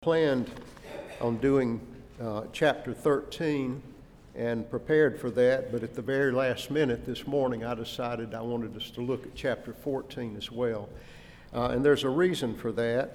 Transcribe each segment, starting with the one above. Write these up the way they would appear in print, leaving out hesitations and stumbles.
Planned on doing chapter 13 and prepared for that, but at the very last minute this morning I decided I wanted us to look at chapter 14 as well. And there's a reason for that.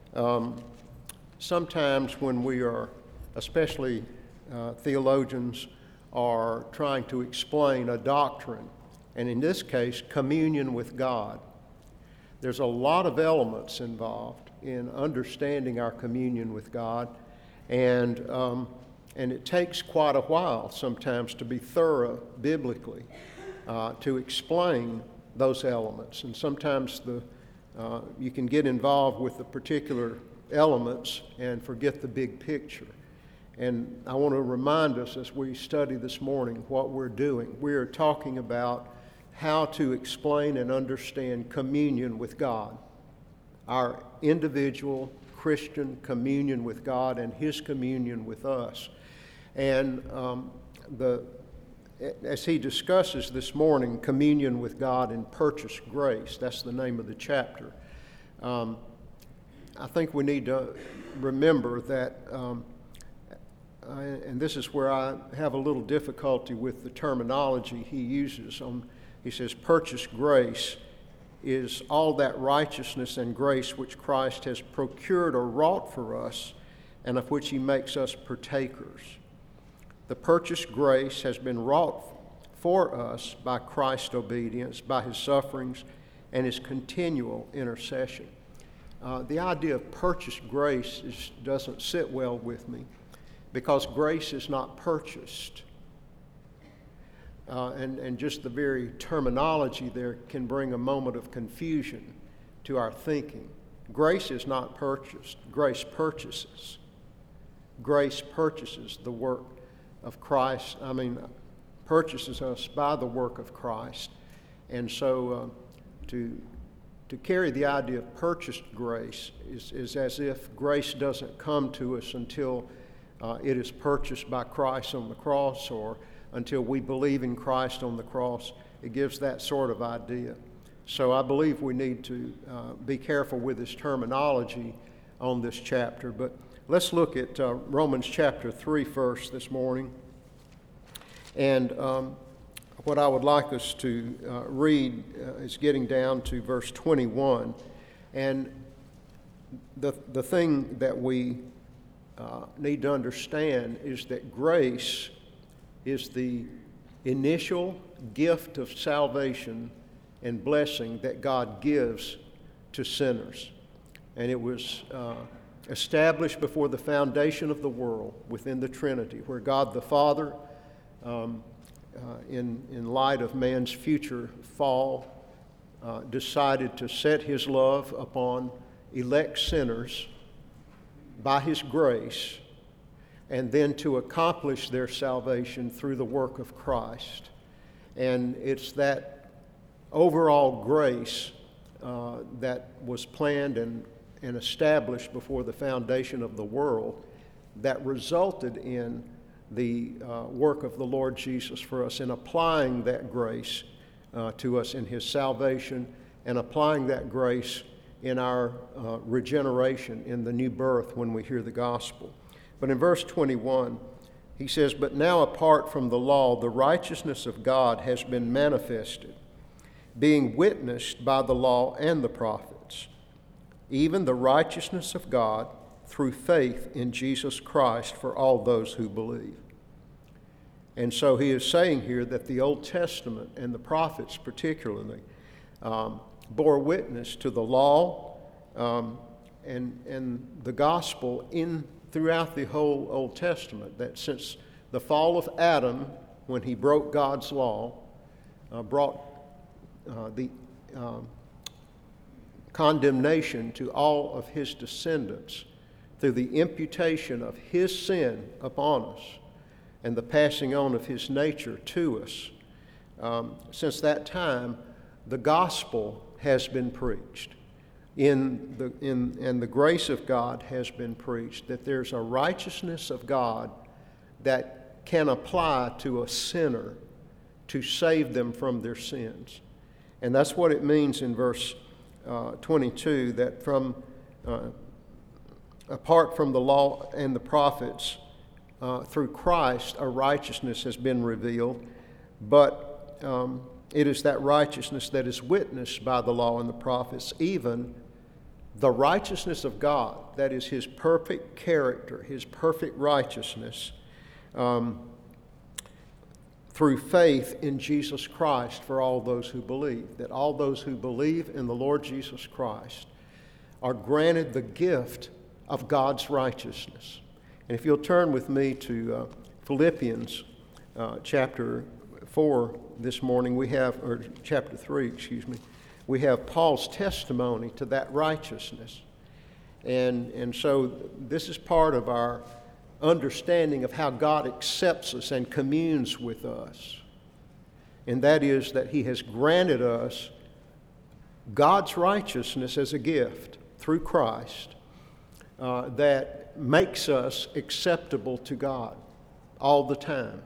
Sometimes when we are, especially theologians, are trying to explain a doctrine, and in this case, communion with God, there's a lot of elements involved in understanding our communion with God, and it takes quite a while sometimes to be thorough biblically to explain those elements. And sometimes you can get involved with the particular elements and forget the big picture. And I want to remind us as we study this morning what we're doing. We're talking about how to explain and understand communion with God, our individual Christian communion with God and His communion with us. And as he discusses this morning, communion with God in purchased grace, that's the name of the chapter. I think we need to remember that, and this is where I have a little difficulty with the terminology he uses. He says, purchased grace is all that righteousness and grace which Christ has procured or wrought for us, and of which He makes us partakers. The purchased grace has been wrought for us by Christ's obedience, by His sufferings, and His continual intercession. The idea of purchased grace doesn't sit well with me, because grace is not purchased. And just the very terminology there can bring a moment of confusion to our thinking. Grace is not purchased. Grace purchases. Grace purchases the work of Christ. Purchases us by the work of Christ. And so to carry the idea of purchased grace is as if grace doesn't come to us until it is purchased by Christ on the cross, or until we believe in Christ on the cross. It gives that sort of idea. So I believe we need to be careful with this terminology on this chapter. But let's look at Romans chapter 3 first this morning. And what I would like us to read is getting down to verse 21. And the thing that we need to understand is that grace is the initial gift of salvation and blessing that God gives to sinners. And it was established before the foundation of the world within the Trinity, where God the Father, in light of man's future fall, decided to set His love upon elect sinners by His grace, and then to accomplish their salvation through the work of Christ. And it's that overall grace that was planned and established before the foundation of the world that resulted in the work of the Lord Jesus for us, in applying that grace to us in His salvation, and applying that grace in our regeneration, in the new birth when we hear the gospel. But in verse 21, he says, "But now apart from the law, the righteousness of God has been manifested, being witnessed by the law and the prophets, even the righteousness of God through faith in Jesus Christ for all those who believe." And so he is saying here that the Old Testament and the prophets particularly bore witness to the law and the gospel throughout the whole Old Testament, that since the fall of Adam, when he broke God's law, brought the condemnation to all of his descendants through the imputation of his sin upon us and the passing on of his nature to us. Since that time, the gospel has been preached. And the grace of God has been preached, that there's a righteousness of God that can apply to a sinner to save them from their sins. And that's what it means in verse 22, that from apart from the law and the prophets, through Christ, a righteousness has been revealed, but it is that righteousness that is witnessed by the law and the prophets, even the righteousness of God, that is His perfect character, His perfect righteousness, through faith in Jesus Christ for all those who believe. That all those who believe in the Lord Jesus Christ are granted the gift of God's righteousness. And if you'll turn with me to Philippians chapter 4 this morning, or chapter 3, we have Paul's testimony to that righteousness. And so this is part of our understanding of how God accepts us and communes with us. And that is that He has granted us God's righteousness as a gift through Christ that makes us acceptable to God all the time.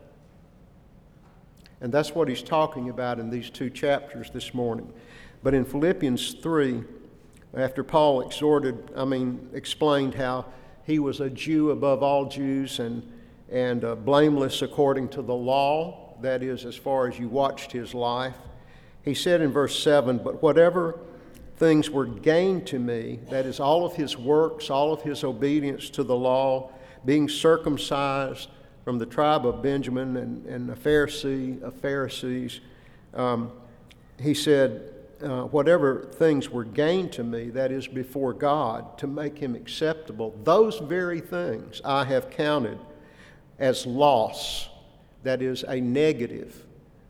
And that's what he's talking about in these two chapters this morning. But in Philippians 3, after Paul explained how he was a Jew above all Jews and blameless according to the law, that is, as far as you watched his life, he said in verse 7, "But whatever things were gained to me," that is, all of his works, all of his obedience to the law, being circumcised from the tribe of Benjamin and a Pharisee of Pharisees, he said, whatever things were gained to me, that is, before God, to make Him acceptable, those very things I have counted as loss, that is, a negative,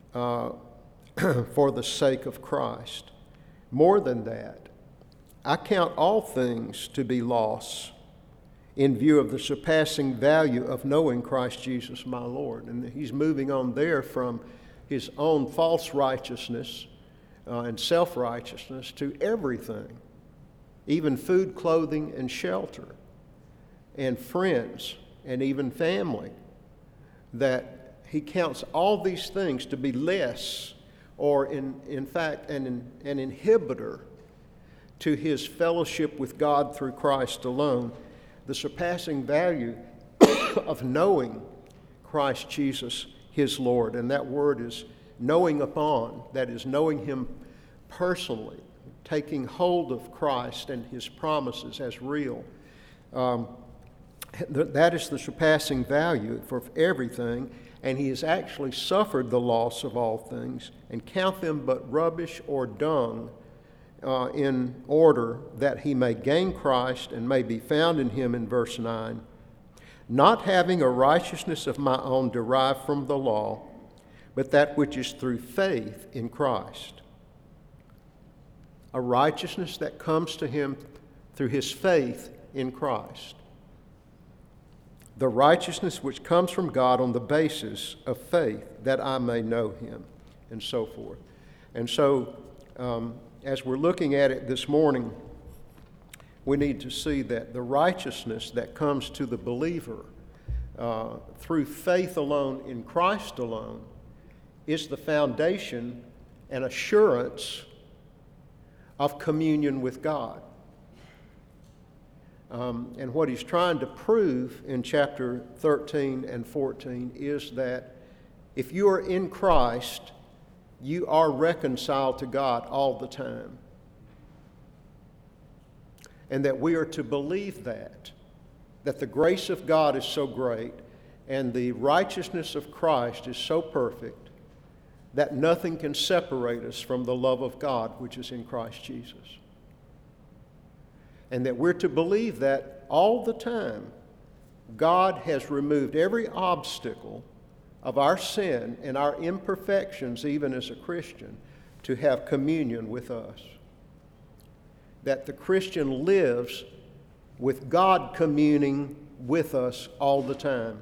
for the sake of Christ. More than that, I count all things to be loss in view of the surpassing value of knowing Christ Jesus my Lord. And he's moving on there from his own false righteousness and self-righteousness to everything, even food, clothing, and shelter, and friends, and even family, that he counts all these things to be less, or in fact an inhibitor to his fellowship with God through Christ alone, the surpassing value of knowing Christ Jesus, his Lord. And that word is knowing upon, that is, knowing Him personally, taking hold of Christ and His promises as real. That is the surpassing value for everything, and he has actually suffered the loss of all things and count them but rubbish or dung, in order that he may gain Christ and may be found in Him, in verse 9, not having a righteousness of my own derived from the law, but that which is through faith in Christ. A righteousness that comes to him through his faith in Christ. The righteousness which comes from God on the basis of faith, that I may know Him, and so forth. And so, as we're looking at it this morning, we need to see that the righteousness that comes to the believer through faith alone in Christ alone is the foundation and assurance of communion with God. And what he's trying to prove in chapter 13 and 14 is that if you are in Christ, you are reconciled to God all the time. And that we are to believe that the grace of God is so great and the righteousness of Christ is so perfect that nothing can separate us from the love of God which is in Christ Jesus. And that we're to believe that all the time God has removed every obstacle of our sin and our imperfections, even as a Christian, to have communion with us. That the Christian lives with God communing with us all the time.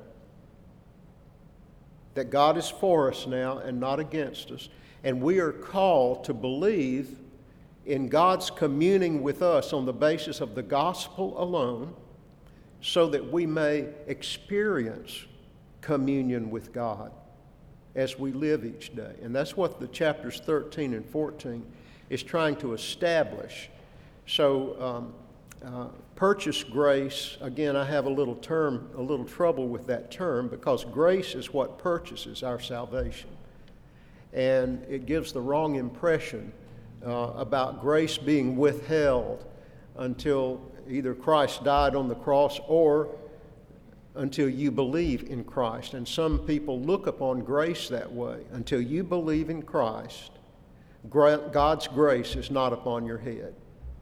That God is for us now and not against us. And we are called to believe in God's communing with us on the basis of the gospel alone, so that we may experience communion with God as we live each day. And that's what the chapters 13 and 14 is trying to establish. So Purchase grace, again, I have a little trouble with that term, because grace is what purchases our salvation. And it gives the wrong impression about grace being withheld until either Christ died on the cross or until you believe in Christ. And some people look upon grace that way. Until you believe in Christ, God's grace is not upon your head.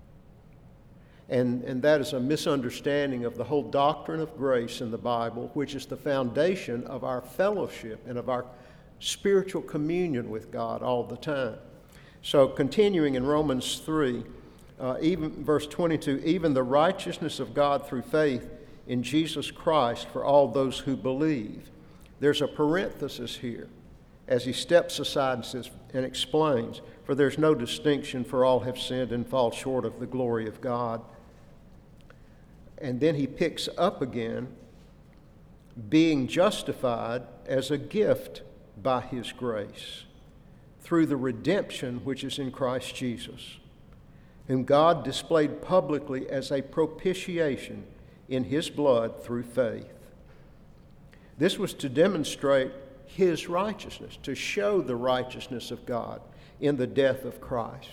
And that is a misunderstanding of the whole doctrine of grace in the Bible, which is the foundation of our fellowship and of our spiritual communion with God all the time. So continuing in Romans 3, even verse 22, even the righteousness of God through faith in Jesus Christ for all those who believe. There's a parenthesis here as he steps aside and says and explains, for there's no distinction, for all have sinned and fall short of the glory of God. And then he picks up again, being justified as a gift by his grace, through the redemption which is in Christ Jesus, whom God displayed publicly as a propitiation in his blood through faith. This was to demonstrate his righteousness, to show the righteousness of God in the death of Christ.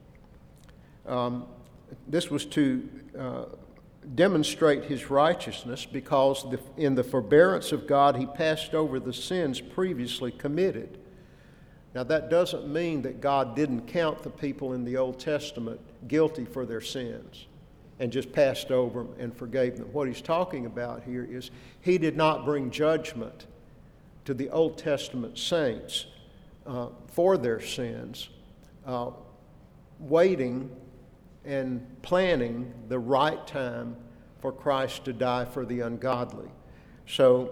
This was to demonstrate his righteousness because in the forbearance of God he passed over the sins previously committed. Now that doesn't mean that God didn't count the people in the Old Testament guilty for their sins and just passed over them and forgave them. What he's talking about here is he did not bring judgment to the Old Testament saints for their sins, waiting and planning the right time for Christ to die for the ungodly. So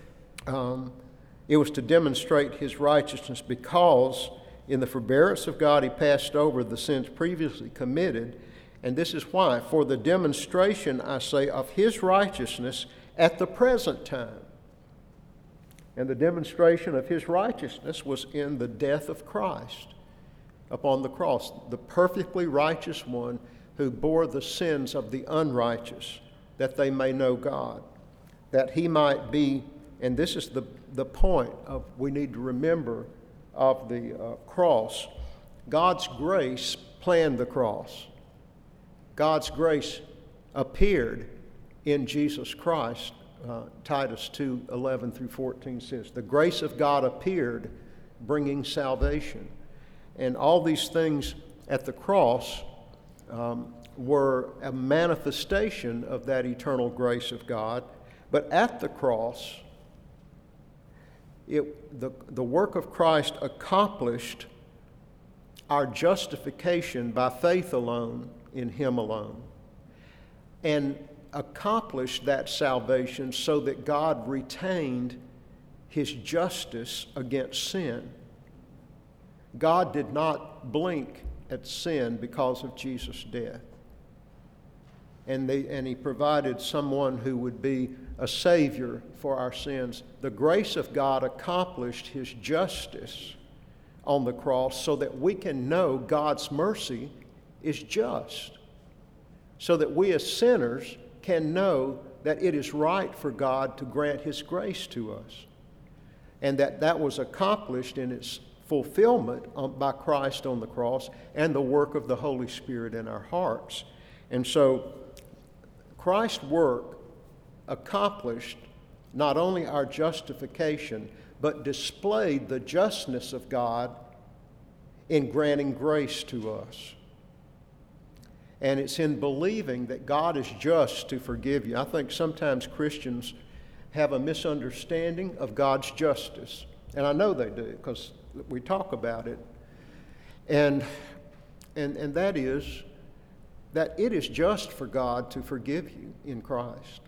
it was to demonstrate his righteousness because in the forbearance of God he passed over the sins previously committed. And this is why, for the demonstration, I say, of his righteousness at the present time. And the demonstration of his righteousness was in the death of Christ upon the cross, the perfectly righteous one who bore the sins of the unrighteous, that they may know God, that he might be, and this is the point of we need to remember of the cross. God's grace planned the cross. God's grace appeared in Jesus Christ. Titus 2:11 through 14 says, the grace of God appeared, bringing salvation. And all these things at the cross were a manifestation of that eternal grace of God. But at the cross, the work of Christ accomplished our justification by faith alone in him alone, and accomplished that salvation so that God retained his justice against sin. God did not blink at sin because of Jesus' death. And he provided someone who would be a savior for our sins. The grace of God accomplished his justice on the cross so that we can know God's mercy is just, so that we as sinners can know that it is right for God to grant his grace to us, and that was accomplished in its fulfillment by Christ on the cross and the work of the Holy Spirit in our hearts. And so Christ's work accomplished not only our justification, but displayed the justness of God in granting grace to us. And it's in believing that God is just to forgive you. I think sometimes Christians have a misunderstanding of God's justice. And I know they do because we talk about it. And that is that it is just for God to forgive you in Christ.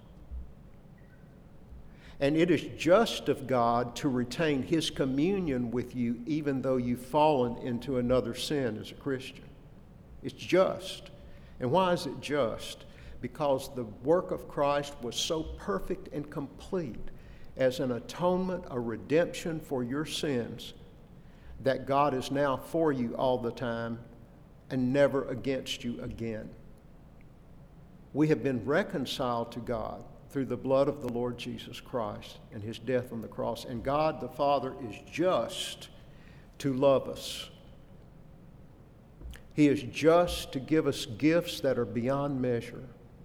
And it is just of God to retain his communion with you even though you've fallen into another sin as a Christian. It's just. And why is it just? Because the work of Christ was so perfect and complete as an atonement, a redemption for your sins, that God is now for you all the time and never against you again. We have been reconciled to God through the blood of the Lord Jesus Christ and his death on the cross. And God the Father is just to love us. He is just to give us gifts that are beyond measure.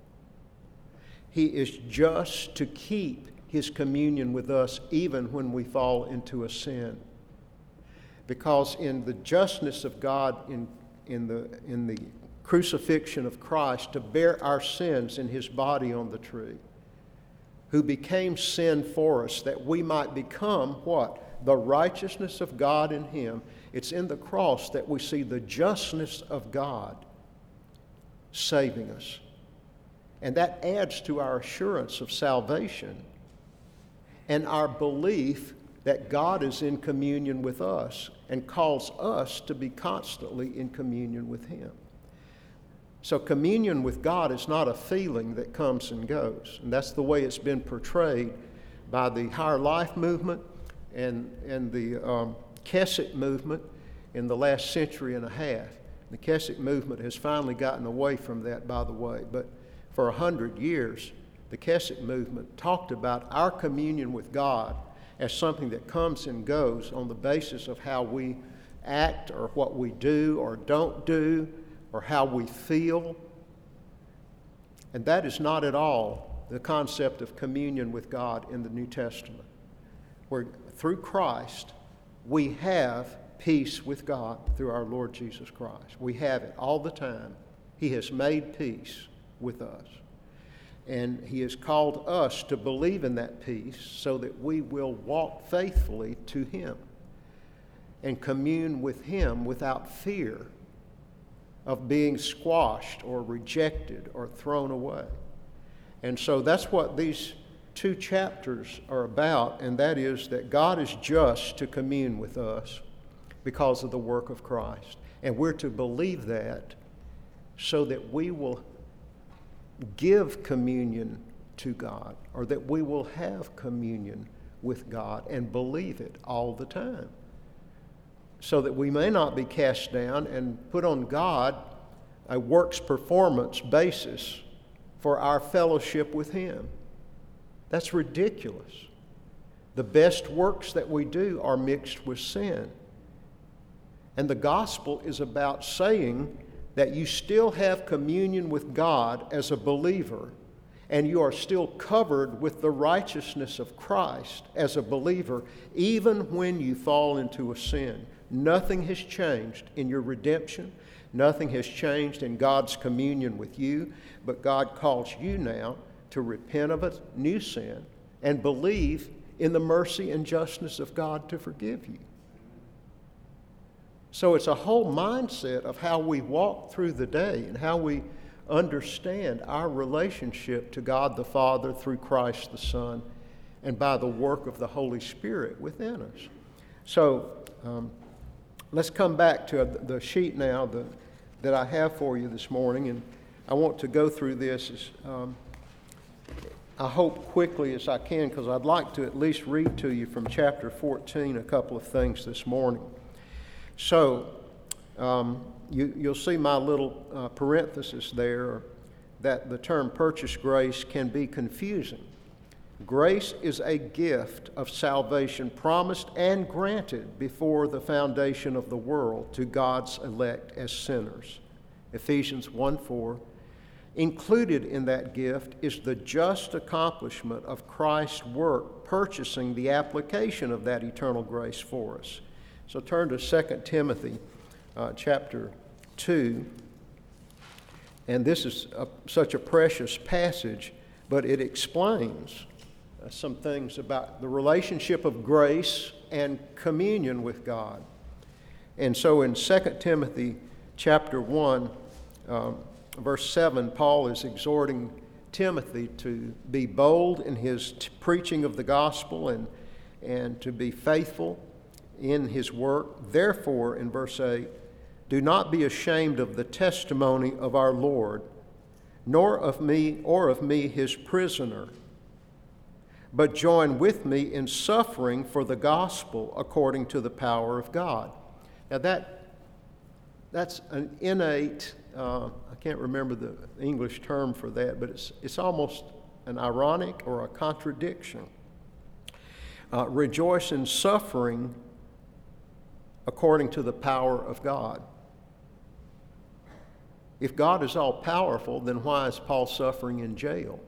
He is just to keep his communion with us even when we fall into a sin. Because in the justness of God, in the crucifixion of Christ, to bear our sins in his body on the tree, who became sin for us, that we might become what? The righteousness of God in him. It's in the cross that we see the justness of God saving us. And that adds to our assurance of salvation and our belief that God is in communion with us and calls us to be constantly in communion with him. So communion with God is not a feeling that comes and goes. And that's the way it's been portrayed by the Higher Life movement and the Keswick movement in the last century and a half. The Keswick movement has finally gotten away from that, by the way. But for 100 years, the Keswick movement talked about our communion with God as something that comes and goes on the basis of how we act or what we do or don't do or how we feel. And that is not at all the concept of communion with God in the New Testament, where through Christ we have peace with God through our Lord Jesus Christ. We have it all the time. He has made peace with us. And he has called us to believe in that peace so that we will walk faithfully to him and commune with him without fear of being squashed or rejected or thrown away. And so that's what these two chapters are about, and that is that God is just to commune with us because of the work of Christ. And we're to believe that so that we will give communion to God, or that we will have communion with God and believe it all the time, so that we may not be cast down and put on God a works performance basis for our fellowship with him. That's ridiculous. The best works that we do are mixed with sin. And the gospel is about saying that you still have communion with God as a believer, and you are still covered with the righteousness of Christ as a believer, even when you fall into a sin. Nothing has changed in your redemption. Nothing has changed in God's communion with you, but God calls you now to repent of a new sin and believe in the mercy and justness of God to forgive you. So it's a whole mindset of how we walk through the day and how we understand our relationship to God the Father through Christ the Son and by the work of the Holy Spirit within us. So let's come back to the sheet now that I have for you this morning, and I want to go through this as I hope quickly as I can, because I'd like to at least read to you from chapter 14 a couple of things this morning. So you'll see my little parenthesis there that the term purchase grace can be confusing. Grace is a gift of salvation promised and granted before the foundation of the world to God's elect as sinners. Ephesians 1:4. Included in that gift is the just accomplishment of Christ's work purchasing the application of that eternal grace for us. So turn to 2 Timothy chapter 2. And this is such a precious passage, but it explains some things about the relationship of grace and communion with God. And so in 2 Timothy chapter 1, verse 7, Paul is exhorting Timothy to be bold in his preaching of the gospel and to be faithful in his work. Therefore, in verse 8, do not be ashamed of the testimony of our Lord, nor of me his prisoner, but join with me in suffering for the gospel according to the power of God. Now that's an innate I can't remember the English term for that, but it's almost an ironic or a contradiction. Rejoice in suffering according to the power of God. If God is all powerful, then why is Paul suffering in jail?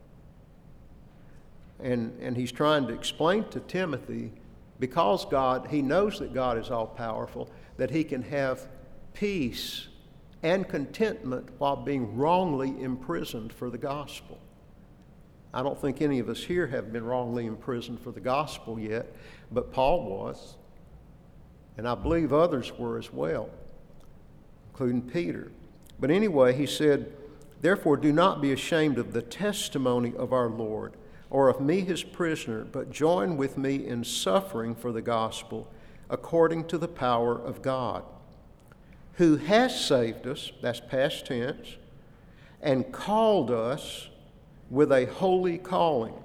And he's trying to explain to Timothy, because he knows that God is all powerful, that he can have peace and contentment while being wrongly imprisoned for the gospel. I don't think any of us here have been wrongly imprisoned for the gospel yet, but Paul was, and I believe others were as well, including Peter. But anyway, he said, "Therefore do not be ashamed of the testimony of our Lord, or of me his prisoner, but join with me in suffering for the gospel according to the power of God, who has saved us," that's past tense, "and called us with a holy calling,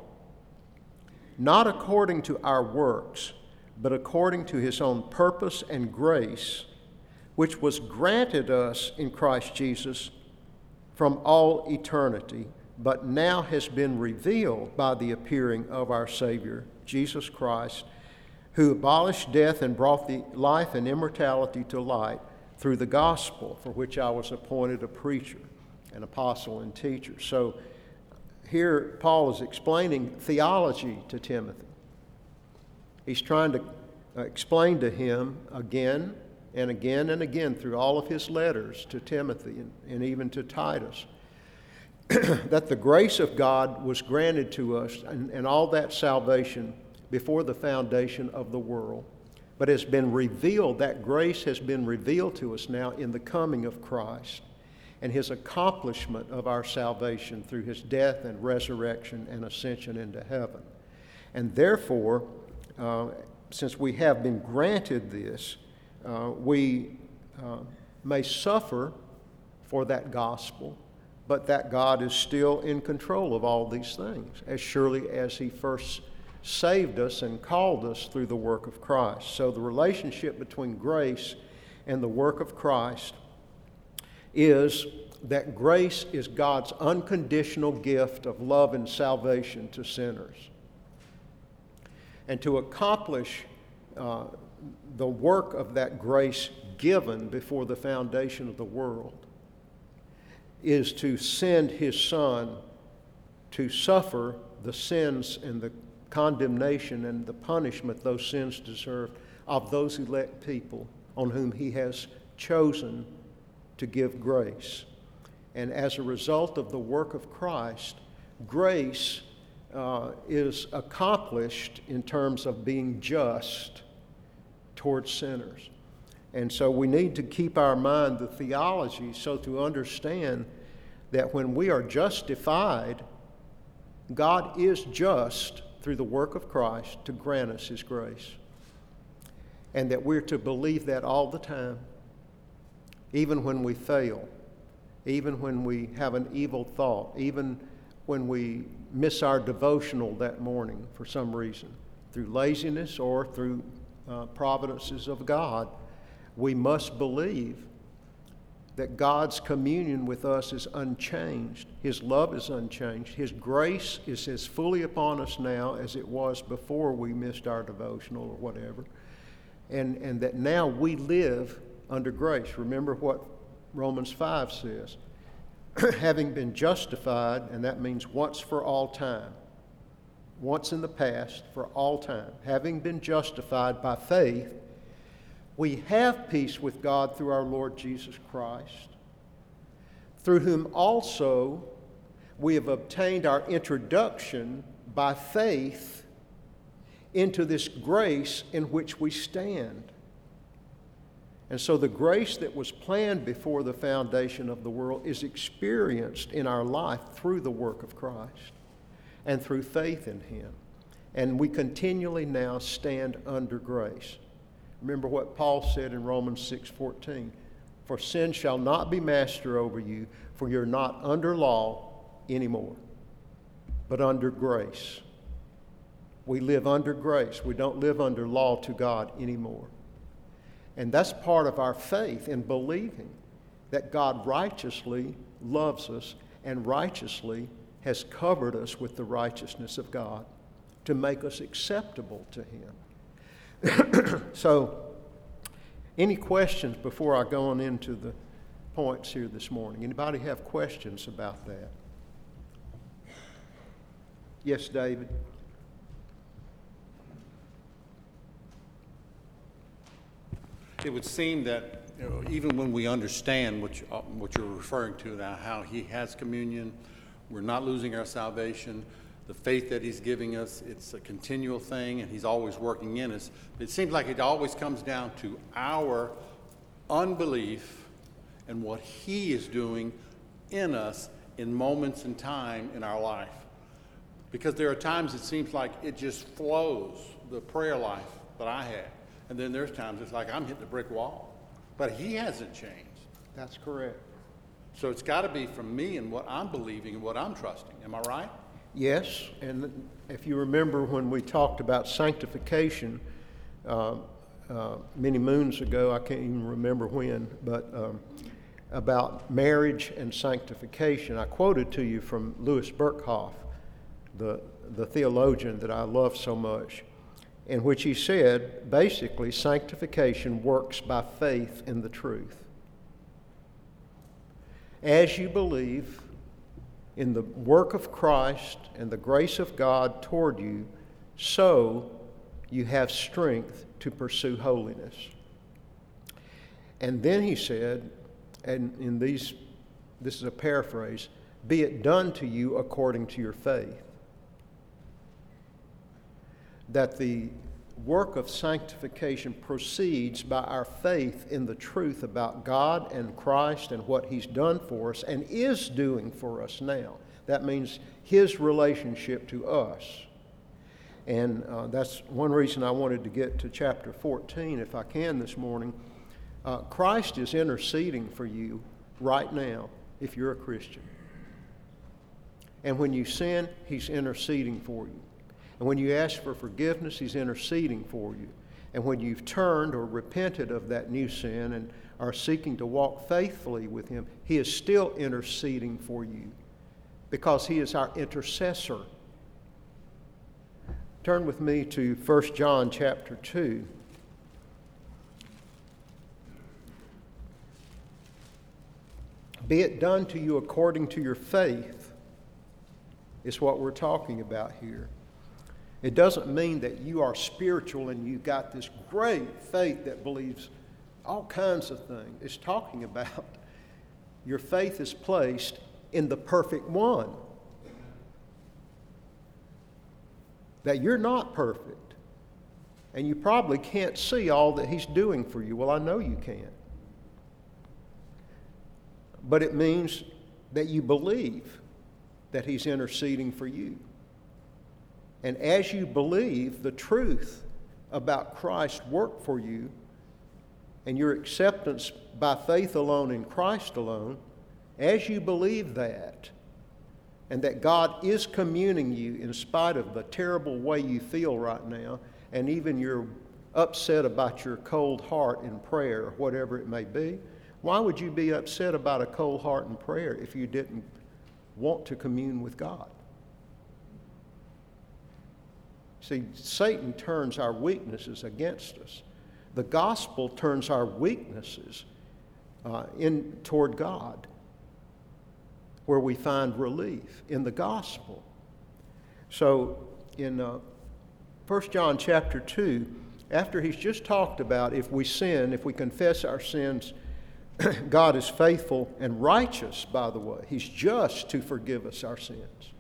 not according to our works, but according to his own purpose and grace, which was granted us in Christ Jesus from all eternity, but now has been revealed by the appearing of our Savior, Jesus Christ, who abolished death and brought the life and immortality to light through the gospel, for which I was appointed a preacher, an apostle, and teacher." So here Paul is explaining theology to Timothy. He's trying to explain to him again and again and again through all of his letters to Timothy and even to Titus that the grace of God was granted to us and all that salvation before the foundation of the world, but has been revealed, that grace has been revealed to us now in the coming of Christ and his accomplishment of our salvation through his death and resurrection and ascension into heaven. And therefore, since we have been granted this, we may suffer for that gospel, but that God is still in control of all these things, as surely as he first saved us and called us through the work of Christ. So the relationship between grace and the work of Christ is that grace is God's unconditional gift of love and salvation to sinners. And to accomplish the work of that grace given before the foundation of the world is to send his Son to suffer the sins and the condemnation and the punishment those sins deserve of those elect people on whom he has chosen to give grace. And as a result of the work of Christ, grace is accomplished in terms of being just towards sinners. And so we need to keep our mind the theology so to understand that when we are justified, God is just through the work of Christ to grant us his grace. And that we're to believe that all the time, even when we fail, even when we have an evil thought, even when we miss our devotional that morning for some reason, through laziness or through providences of God. We must believe that God's communion with us is unchanged. His love is unchanged. His grace is as fully upon us now as it was before we missed our devotional or whatever. And that now we live under grace. Remember what Romans 5 says. Having been justified, and that means once for all time. Once in the past, for all time. Having been justified by faith, we have peace with God through our Lord Jesus Christ, through whom also we have obtained our introduction by faith into this grace in which we stand. And so the grace that was planned before the foundation of the world is experienced in our life through the work of Christ and through faith in him. And we continually now stand under grace. Remember what Paul said in Romans 6:14, "For sin shall not be master over you, for you're not under law anymore, but under grace." We live under grace. We don't live under law to God anymore. And that's part of our faith in believing that God righteously loves us and righteously has covered us with the righteousness of God to make us acceptable to Him. So, any questions before I go on into the points here this morning? Anybody have questions about that? Yes, David? It would seem that even when we understand what you're referring to now, how He has communion, we're not losing our salvation, the faith that He's giving us, it's a continual thing, and He's always working in us. It seems like it always comes down to our unbelief and what He is doing in us in moments in time in our life. Because there are times it seems like it just flows, the prayer life that I have. And then there's times it's like I'm hitting a brick wall. But He hasn't changed. That's correct. So it's got to be from me and what I'm believing and what I'm trusting. Am I right? Yes, and if you remember when we talked about sanctification many moons ago, I can't even remember when, but about marriage and sanctification, I quoted to you from Louis Berkhoff, the theologian that I love so much, in which he said, basically, sanctification works by faith in the truth. As you believe in the work of Christ and the grace of God toward you, so you have strength to pursue holiness. And then he said, and this is a paraphrase, be it done to you according to your faith. That the work of sanctification proceeds by our faith in the truth about God and Christ and what He's done for us and is doing for us now. That means His relationship to us. And that's one reason I wanted to get to chapter 14, if I can, this morning. Christ is interceding for you right now, if you're a Christian. And when you sin, He's interceding for you. And when you ask for forgiveness, He's interceding for you. And when you've turned or repented of that new sin and are seeking to walk faithfully with Him, He is still interceding for you because He is our intercessor. Turn with me to 1 John chapter 2. Be it done to you according to your faith is what we're talking about here. It doesn't mean that you are spiritual and you've got this great faith that believes all kinds of things. It's talking about your faith is placed in the perfect one. That you're not perfect. And you probably can't see all that He's doing for you. Well, I know you can't. But it means that you believe that He's interceding for you. And as you believe the truth about Christ's work for you and your acceptance by faith alone in Christ alone, as you believe that, and that God is communing you in spite of the terrible way you feel right now, and even you're upset about your cold heart in prayer, or whatever it may be, why would you be upset about a cold heart in prayer if you didn't want to commune with God? See, Satan turns our weaknesses against us. The gospel turns our weaknesses toward God, where we find relief in the gospel. So in 1 John chapter 2, after he's just talked about if we sin, if we confess our sins, God is faithful and righteous, by the way. He's just to forgive us our sins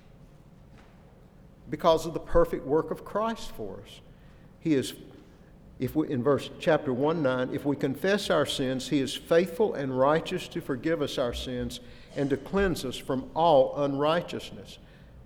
because of the perfect work of Christ for us. He is, in chapter 1:9, if we confess our sins, He is faithful and righteous to forgive us our sins and to cleanse us from all unrighteousness.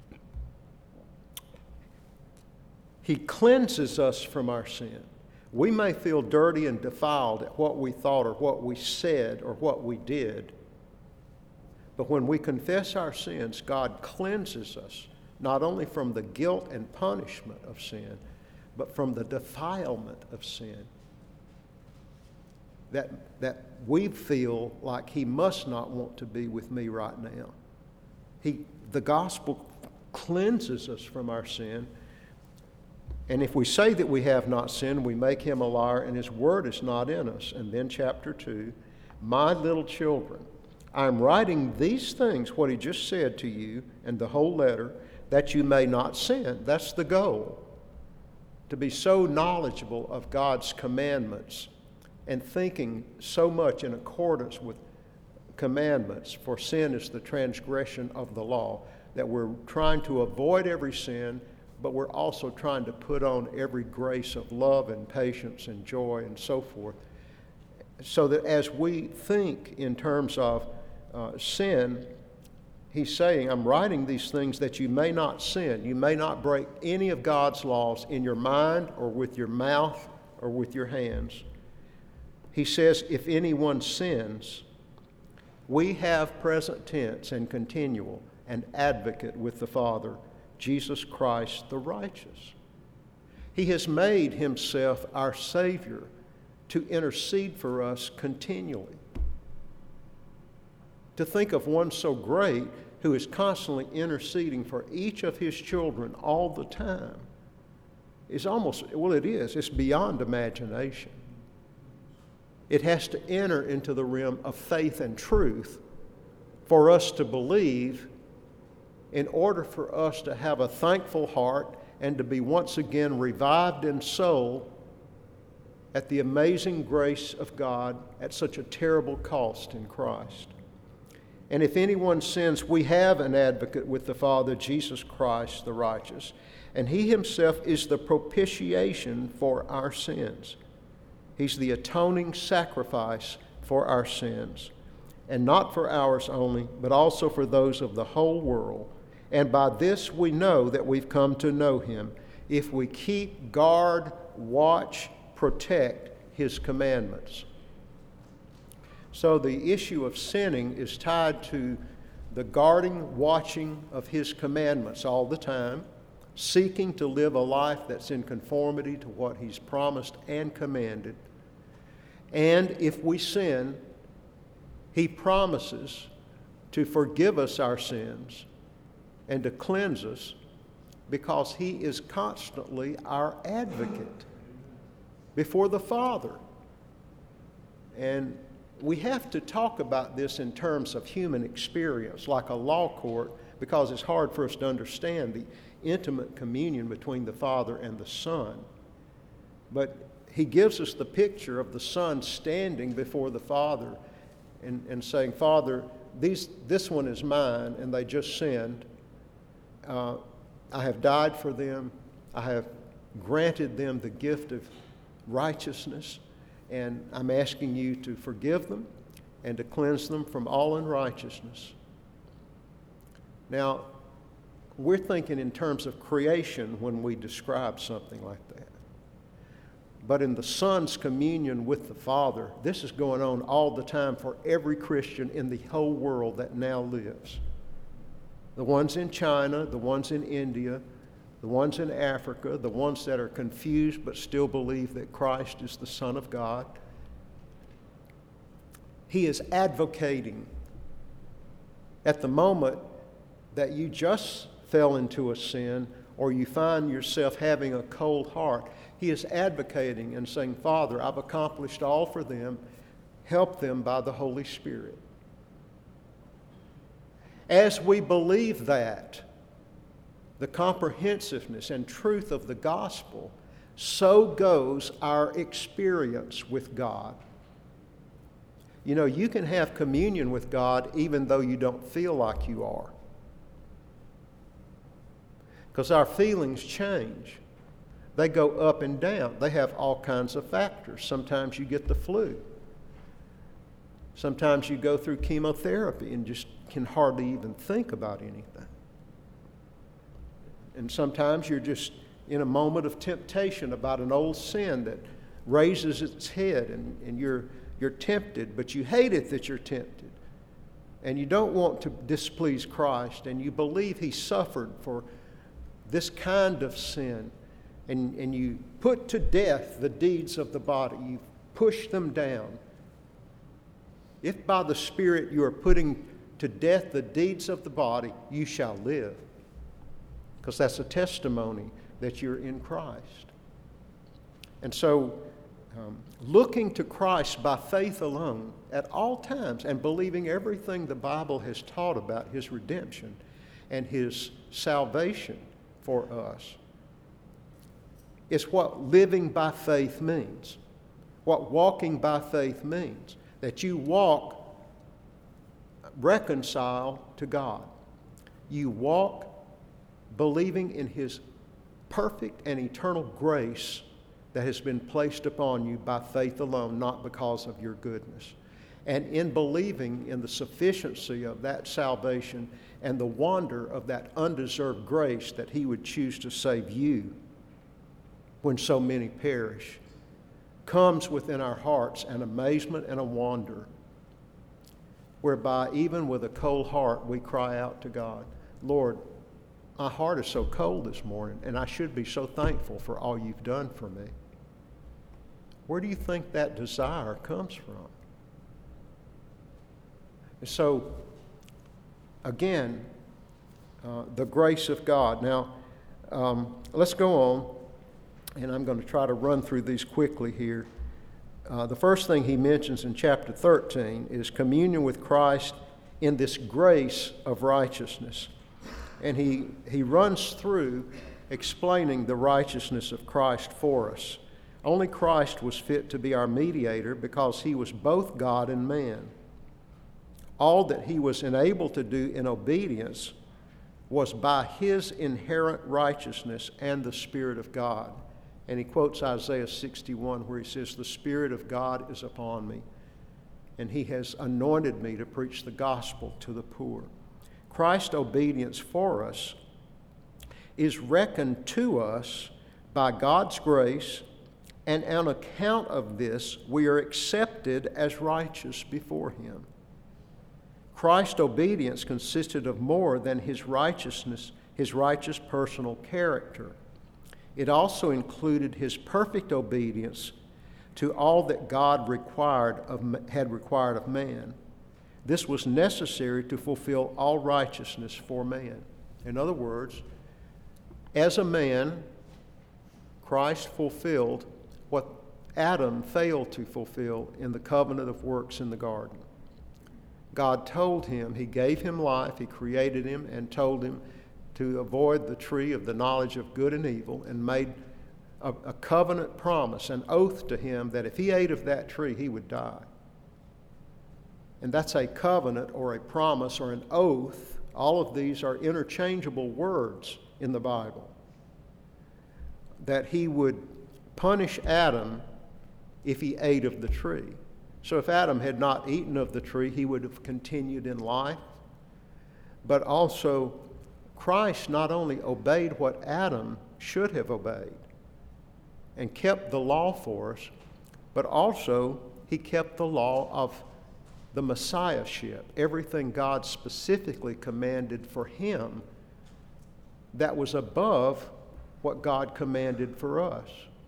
He cleanses us from our sin. We may feel dirty and defiled at what we thought or what we said or what we did, but when we confess our sins, God cleanses us not only from the guilt and punishment of sin, but from the defilement of sin. that we feel like he must not want to be with me right now. The gospel cleanses us from our sin. And if we say that we have not sinned, we make him a liar, and his word is not in us. And then chapter 2, my little children, I am writing these things, what he just said to you, and the whole letter, that you may not sin. That's the goal. To be so knowledgeable of God's commandments and thinking so much in accordance with commandments, for sin is the transgression of the law, that we're trying to avoid every sin, but we're also trying to put on every grace of love and patience and joy and so forth. So that as we think in terms of sin, he's saying, I'm writing these things that you may not sin. You may not break any of God's laws in your mind or with your mouth or with your hands. He says, if anyone sins, we have present tense and continual an advocate with the Father, Jesus Christ the righteous. He has made himself our Savior to intercede for us continually. To think of one so great who is constantly interceding for each of his children all the time is it's beyond imagination. It has to enter into the realm of faith and truth for us to believe, in order for us to have a thankful heart and to be once again revived in soul at the amazing grace of God at such a terrible cost in Christ. And if anyone sins, we have an advocate with the Father, Jesus Christ the righteous, and he himself is the propitiation for our sins. He's the atoning sacrifice for our sins, and not for ours only, but also for those of the whole world. And by this we know that we've come to know him, if we keep, guard, watch, protect his commandments. So the issue of sinning is tied to the guarding, watching of his commandments all the time, seeking to live a life that's in conformity to what he's promised and commanded. And if we sin, he promises to forgive us our sins and to cleanse us, because he is constantly our advocate before the Father. And we have to talk about this in terms of human experience, like a law court, because it's hard for us to understand the intimate communion between the Father and the Son. But he gives us the picture of the Son standing before the Father and saying, Father, this one is mine, and they just sinned. I have died for them. I have granted them the gift of righteousness, and I'm asking you to forgive them and to cleanse them from all unrighteousness. Now, we're thinking in terms of creation when we describe something like that. But in the Son's communion with the Father, this is going on all the time for every Christian in the whole world that now lives. The ones in China, the ones in India, the ones in Africa, the ones that are confused but still believe that Christ is the Son of God. He is advocating at the moment that you just fell into a sin or you find yourself having a cold heart. He is advocating and saying, Father, I've accomplished all for them. Help them by the Holy Spirit. As we believe that, the comprehensiveness and truth of the gospel, so goes our experience with God. You know, you can have communion with God even though you don't feel like you are. Because our feelings change. They go up and down. They have all kinds of factors. Sometimes you get the flu. Sometimes you go through chemotherapy and just can hardly even think about anything. And sometimes you're just in a moment of temptation about an old sin that raises its head, and you're tempted, but you hate it that you're tempted. And you don't want to displease Christ, and you believe he suffered for this kind of sin. And you put to death the deeds of the body. You push them down If by the Spirit you are putting to death the deeds of the body, you shall live. Because that's a testimony that you're in Christ. And so, looking to Christ by faith alone at all times and believing everything the Bible has taught about his redemption and his salvation for us is what living by faith means, what walking by faith means, that you walk reconciled to God. You walk believing in his perfect and eternal grace that has been placed upon you by faith alone, not because of your goodness. And in believing in the sufficiency of that salvation and the wonder of that undeserved grace that he would choose to save you when so many perish, comes within our hearts an amazement and a wonder, whereby even with a cold heart we cry out to God, Lord, my heart is so cold this morning, and I should be so thankful for all you've done for me. Where do you think that desire comes from? And so, again, the grace of God. Now, let's go on, and I'm going to try to run through these quickly here. The first thing he mentions in chapter 13 is communion with Christ in this grace of righteousness. And he runs through explaining the righteousness of Christ for us. Only Christ was fit to be our mediator because he was both God and man. All that he was enabled to do in obedience was by his inherent righteousness and the Spirit of God. And he quotes Isaiah 61 where he says, "The Spirit of God is upon me, and he has anointed me to preach the gospel to the poor." Christ's obedience for us is reckoned to us by God's grace, and on account of this, we are accepted as righteous before him. Christ's obedience consisted of more than his righteousness, his righteous personal character. It also included his perfect obedience to all that God had required of man. This was necessary to fulfill all righteousness for man. In other words, as a man, Christ fulfilled what Adam failed to fulfill in the covenant of works in the garden. God told him, he gave him life, he created him, and told him to avoid the tree of the knowledge of good and evil, and made a covenant promise, an oath to him that if he ate of that tree, he would die. And that's a covenant or a promise or an oath. All of these are interchangeable words in the Bible. That he would punish Adam if he ate of the tree. So if Adam had not eaten of the tree, he would have continued in life. But also, Christ not only obeyed what Adam should have obeyed and kept the law for us, but also he kept the law of the Messiahship, everything God specifically commanded for him that was above what God commanded for us.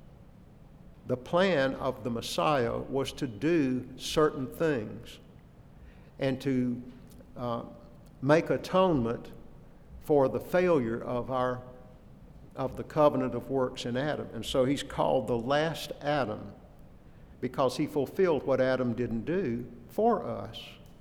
The plan of the Messiah was to do certain things and to make atonement for the failure of the covenant of works in Adam. And so he's called the last Adam because he fulfilled what Adam didn't do for us.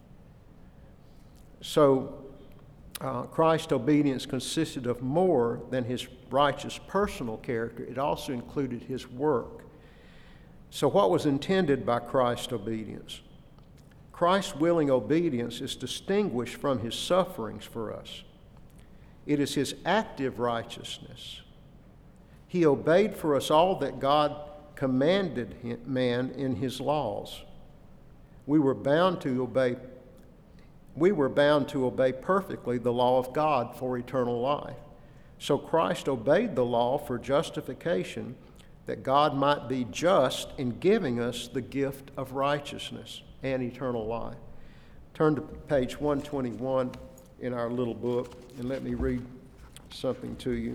So Christ's obedience consisted of more than his righteous personal character. It also included his work. So what was intended by Christ's obedience? Christ's willing obedience is distinguished from his sufferings for us. It is his active righteousness. He obeyed for us all that God commanded man in his laws. We were bound to obey perfectly the law of God for eternal life. So Christ obeyed the law for justification, that God might be just in giving us the gift of righteousness and eternal life. Turn to page 121 in our little book, and let me read something to you.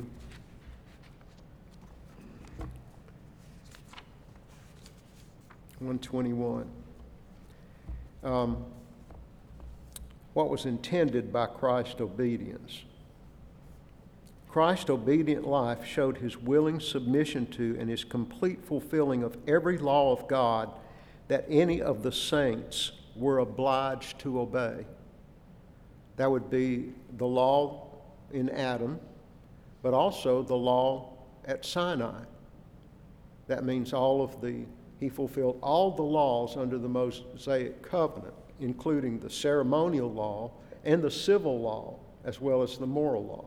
what was intended by Christ's obedience. Christ's obedient life showed his willing submission to and his complete fulfilling of every law of God that any of the saints were obliged to obey. That would be the law in Adam, but also the law at Sinai. That means he fulfilled all the laws under the Mosaic covenant, including the ceremonial law and the civil law, as well as the moral law.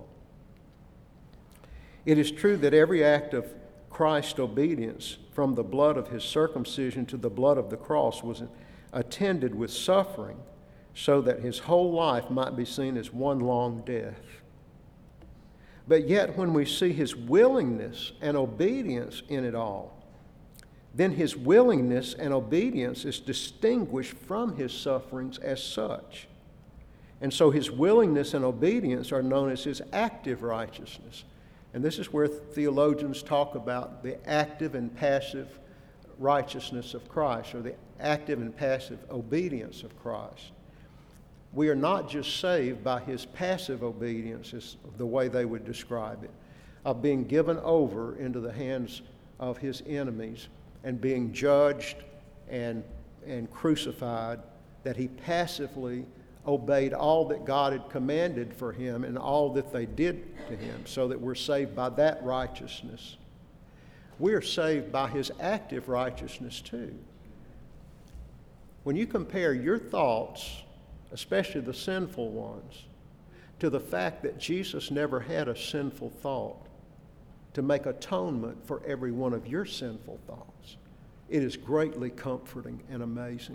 It is true that every act of Christ's obedience, from the blood of his circumcision to the blood of the cross, was attended with suffering, so that his whole life might be seen as one long death. But yet, when we see his willingness and obedience in it all, then his willingness and obedience is distinguished from his sufferings as such. And so his willingness and obedience are known as his active righteousness. And this is where theologians talk about the active and passive righteousness of Christ, or the active and passive obedience of Christ. We are not just saved by his passive obedience, is the way they would describe it, of being given over into the hands of his enemies and being judged and crucified, that he passively obeyed all that God had commanded for him and all that they did to him, so that we're saved by that righteousness. We are saved by his active righteousness too. When you compare your thoughts, especially the sinful ones, to the fact that Jesus never had a sinful thought to make atonement for every one of your sinful thoughts, it is greatly comforting and amazing.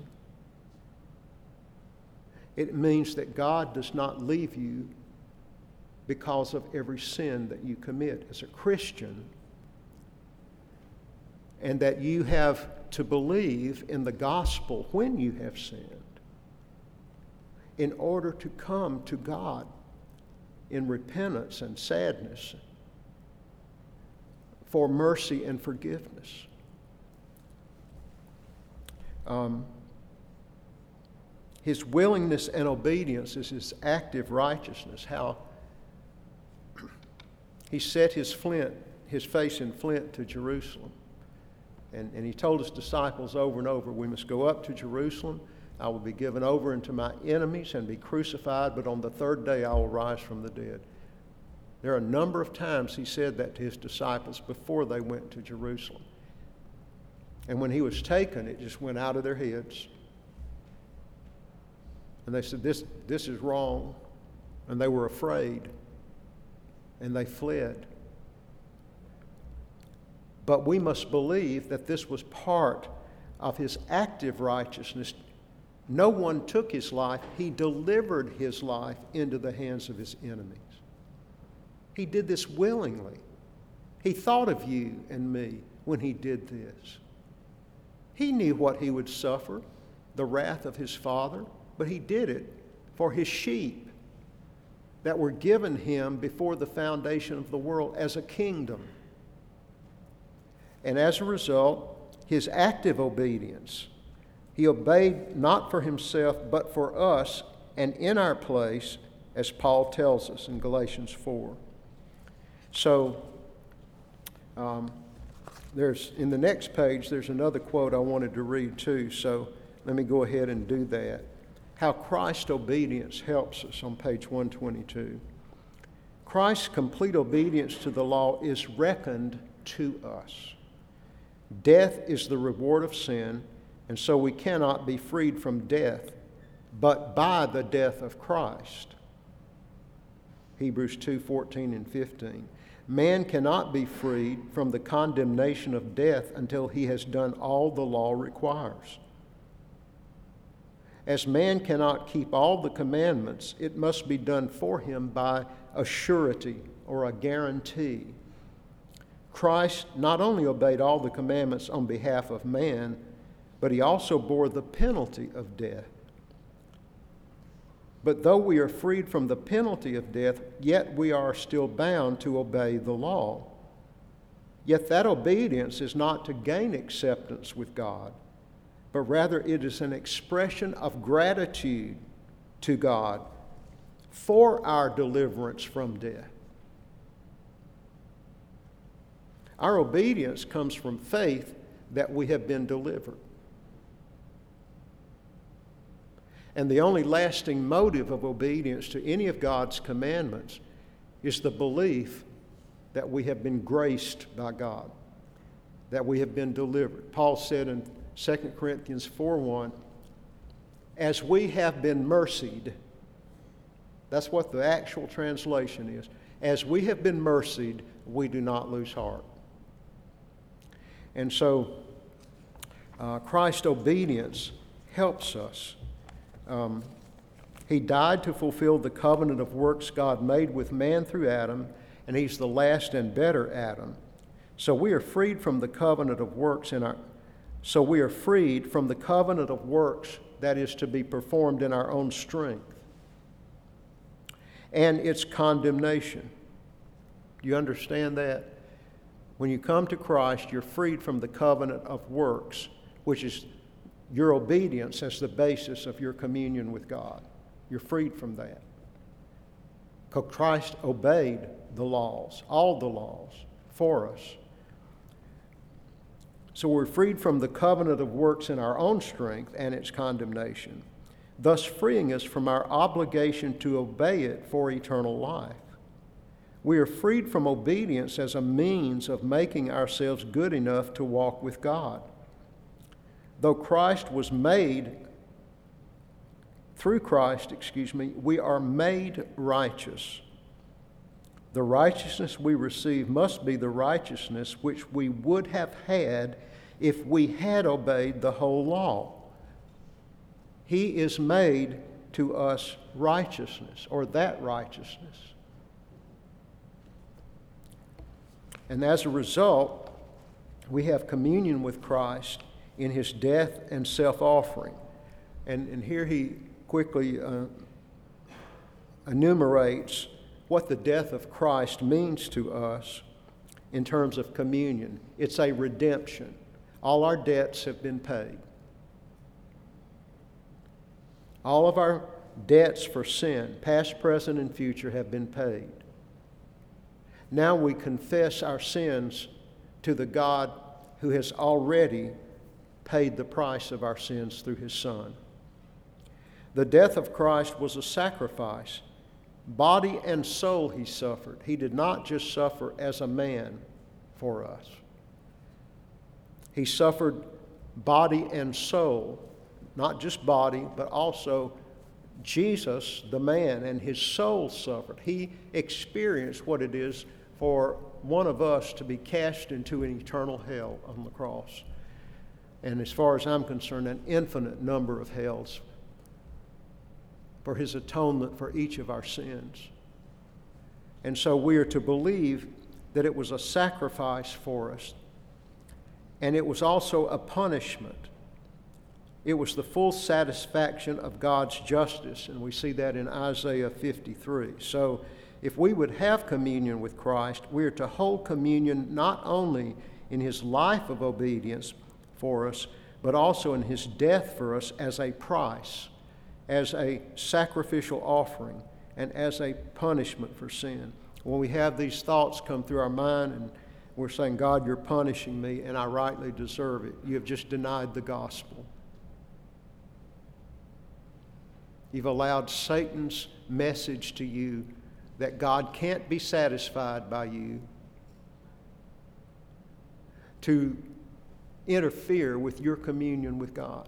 It means that God does not leave you because of every sin that you commit as a Christian, and that you have to believe in the gospel when you have sinned in order to come to God in repentance and sadness for mercy and forgiveness. His willingness and obedience is his active righteousness. How he set his face in flint to Jerusalem. And he told his disciples over and over, we must go up to Jerusalem. I will be given over into my enemies and be crucified, but on the third day I will rise from the dead. There are a number of times he said that to his disciples before they went to Jerusalem. And when he was taken, it just went out of their heads. And they said, this is wrong. And they were afraid. And they fled. But we must believe that this was part of his active righteousness. No one took his life. He delivered his life into the hands of his enemies. He did this willingly. He thought of you and me when he did this. He knew what he would suffer, the wrath of his Father, but he did it for his sheep that were given him before the foundation of the world as a kingdom. And as a result, his active obedience, he obeyed not for himself, but for us and in our place, as Paul tells us in Galatians 4. So, in the next page, there's another quote I wanted to read too, so let me go ahead and do that. How Christ's obedience helps us on page 122. Christ's complete obedience to the law is reckoned to us. Death is the reward of sin, and so we cannot be freed from death, but by the death of Christ. Hebrews 2:14 and 15. Man cannot be freed from the condemnation of death until he has done all the law requires. As man cannot keep all the commandments, it must be done for him by a surety or a guarantee. Christ not only obeyed all the commandments on behalf of man, but he also bore the penalty of death. But though we are freed from the penalty of death, yet we are still bound to obey the law. Yet that obedience is not to gain acceptance with God, but rather it is an expression of gratitude to God for our deliverance from death. Our obedience comes from faith that we have been delivered. And the only lasting motive of obedience to any of God's commandments is the belief that we have been graced by God, that we have been delivered. Paul said in 2 Corinthians 4:1, as we have been mercied, that's what the actual translation is. As we have been mercied, we do not lose heart. And so Christ's obedience helps us. He died to fulfill the covenant of works God made with man through Adam, and he's the last and better Adam. So we are freed from the covenant of works that is to be performed in our own strength, and its condemnation. Do you understand that? When you come to Christ, you're freed from the covenant of works, which is your obedience as the basis of your communion with God. You're freed from that. Because Christ obeyed the laws, all the laws, for us. So we're freed from the covenant of works in our own strength and its condemnation, thus freeing us from our obligation to obey it for eternal life. We are freed from obedience as a means of making ourselves good enough to walk with God. Though through Christ, we are made righteous. The righteousness we receive must be the righteousness which we would have had if we had obeyed the whole law. He is made to us righteousness, or that righteousness. And as a result, we have communion with Christ in his death and self-offering. And here he quickly enumerates what the death of Christ means to us in terms of communion. It's a redemption. All our debts have been paid. All of our debts for sin, past, present, and future, have been paid. Now we confess our sins to the God who has already paid the price of our sins through his Son. The death of Christ was a sacrifice. Body and soul he suffered. He did not just suffer as a man for us. He suffered body and soul, not just body, but also Jesus, the man, and his soul suffered. He experienced what it is for one of us to be cast into an eternal hell on the cross. And as far as I'm concerned, an infinite number of hells for his atonement for each of our sins. And so we are to believe that it was a sacrifice for us, and it was also a punishment. It was the full satisfaction of God's justice, and we see that in Isaiah 53. So if we would have communion with Christ, we are to hold communion not only in his life of obedience for us, but also in his death for us as a price, as a sacrificial offering, and as a punishment for sin. When we have these thoughts come through our mind and we're saying, God, you're punishing me and I rightly deserve it, you have just denied the gospel. You've allowed Satan's message to you that God can't be satisfied by you to interfere with your communion with God.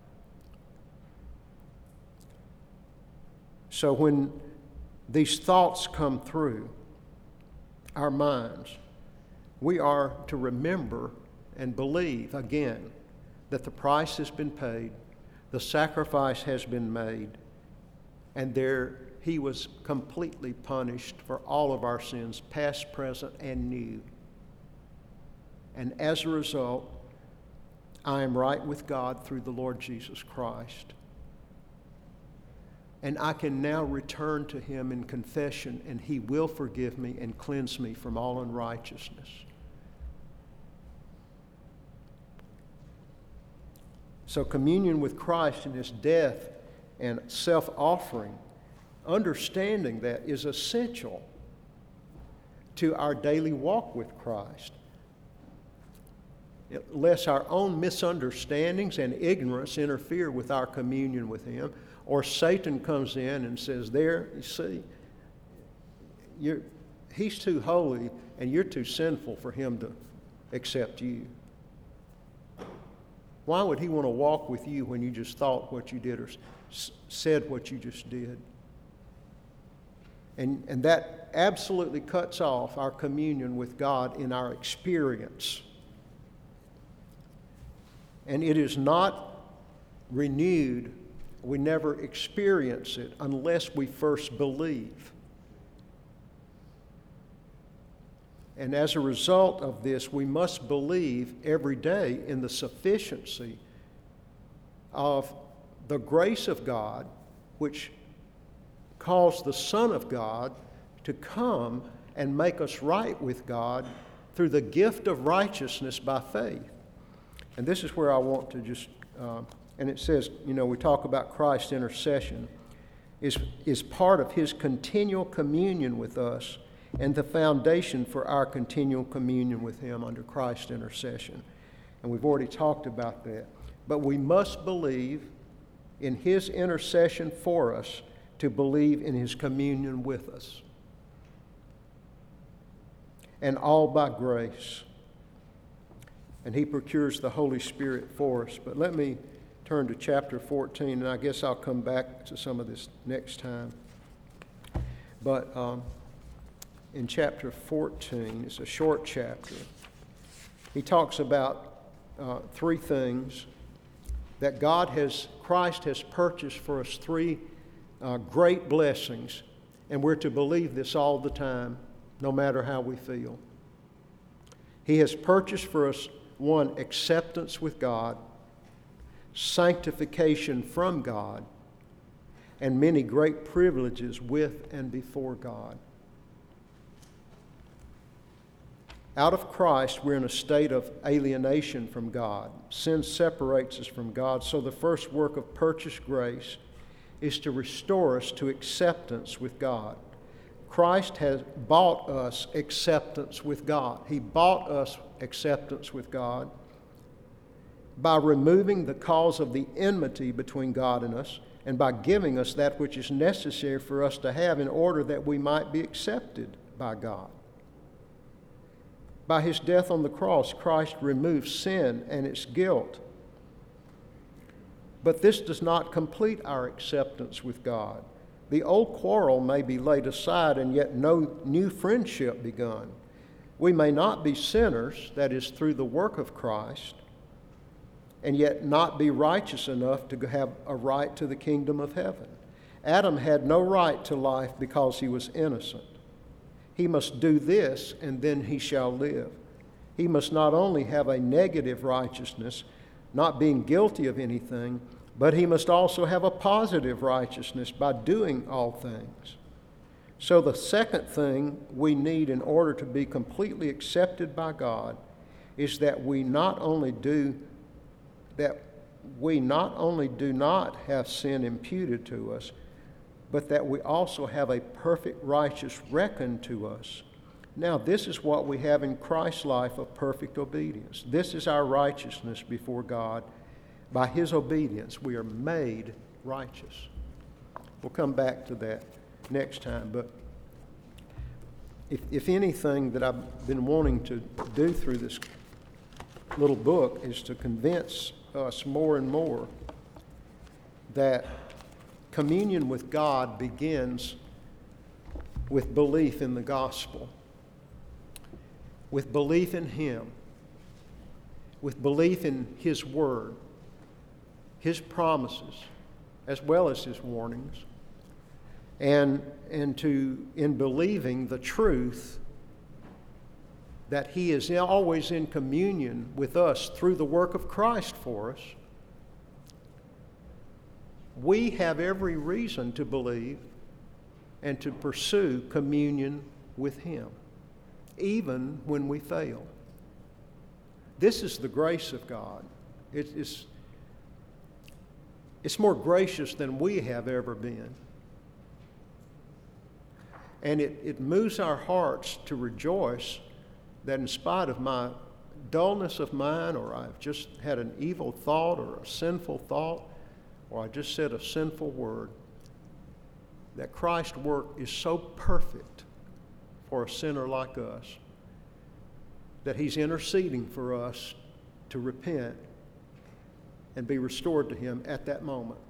So when these thoughts come through our minds, we are to remember and believe again that the price has been paid, the sacrifice has been made, and there he was completely punished for all of our sins, past, present, and new. And as a result, I am right with God through the Lord Jesus Christ. And I can now return to him in confession, and he will forgive me and cleanse me from all unrighteousness. So communion with Christ in his death and self-offering, understanding that is essential to our daily walk with Christ. Lest our own misunderstandings and ignorance interfere with our communion with him, or Satan comes in and says, there, you see, he's too holy and you're too sinful for him to accept you. Why would he want to walk with you when you just thought what you did or said what you just did? And that absolutely cuts off our communion with God in our experience. And it is not renewed, we never experience it unless we first believe. And as a result of this, we must believe every day in the sufficiency of the grace of God, which caused the Son of God to come and make us right with God through the gift of righteousness by faith. And this is where I want to just, and it says, we talk about Christ's intercession, is part of his continual communion with us and the foundation for our continual communion with him under Christ's intercession. And we've already talked about that. But we must believe in his intercession for us to believe in his communion with us. And all by grace. And he procures the Holy Spirit for us. But let me turn to chapter 14, and I guess I'll come back to some of this next time. But in chapter 14, it's a short chapter, he talks about three things that Christ has purchased for us, three great blessings, and we're to believe this all the time, no matter how we feel. He has purchased for us, one, acceptance with God, sanctification from God, and many great privileges with and before God. Out of Christ, we're in a state of alienation from God. Sin separates us from God, so the first work of purchased grace is to restore us to acceptance with God. Christ has bought us acceptance with God. He bought us acceptance with God by removing the cause of the enmity between God and us, and by giving us that which is necessary for us to have in order that we might be accepted by God. By his death on the cross, Christ removes sin and its guilt. But this does not complete our acceptance with God. The old quarrel may be laid aside and yet no new friendship begun. We may not be sinners, that is, through the work of Christ, and yet not be righteous enough to have a right to the kingdom of heaven. Adam had no right to life because he was innocent. He must do this, and then he shall live. He must not only have a negative righteousness, not being guilty of anything, but he must also have a positive righteousness by doing all things. So the second thing we need in order to be completely accepted by God is that we not only do not have sin imputed to us, but that we also have a perfect righteousness reckoned to us. Now, this is what we have in Christ's life of perfect obedience. This is our righteousness before God. By his obedience, we are made righteous. We'll come back to that next time. But if anything that I've been wanting to do through this little book is to convince us more and more that communion with God begins with belief in the gospel, with belief in him, with belief in his word, his promises, as well as his warnings, and in believing the truth that he is always in communion with us through the work of Christ for us. We have every reason to believe and to pursue communion with him, even when we fail. This is the grace of God. It's more gracious than we have ever been. And it moves our hearts to rejoice that in spite of my dullness of mind, or I've just had an evil thought or a sinful thought, or I just said a sinful word, that Christ's work is so perfect for a sinner like us that He's interceding for us to repent and be restored to Him at that moment.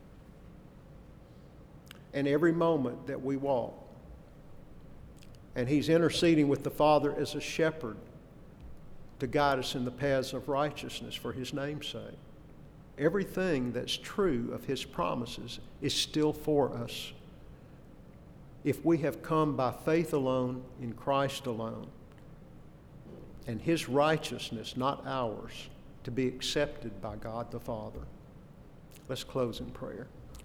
And every moment that we walk. And He's interceding with the Father as a shepherd to guide us in the paths of righteousness for His name's sake. Everything that's true of His promises is still for us if we have come by faith alone in Christ alone, and His righteousness, not ours, to be accepted by God the Father. Let's close in prayer.